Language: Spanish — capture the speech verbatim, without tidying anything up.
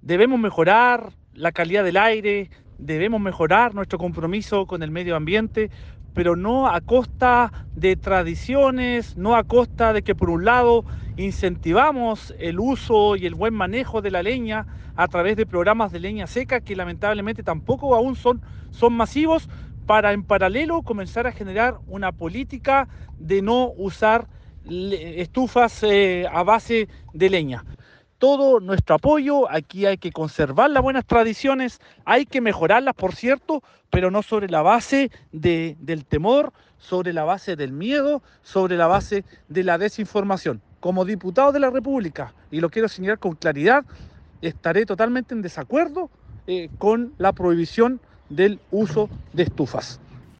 Debemos mejorar la calidad del aire, debemos mejorar nuestro compromiso con el medio ambiente, pero no a costa de tradiciones, no a costa de que por un lado incentivamos el uso y el buen manejo de la leña a través de programas de leña seca que lamentablemente tampoco aún son, son masivos, para en paralelo comenzar a generar una política de no usar estufas eh, a base de leña. Todo nuestro apoyo, aquí hay que conservar las buenas tradiciones, hay que mejorarlas, por cierto, pero no sobre la base de, del temor, sobre la base del miedo, sobre la base de la desinformación. Como diputado de la República, y lo quiero señalar con claridad, estaré totalmente en desacuerdo eh, con la prohibición del uso de estufas.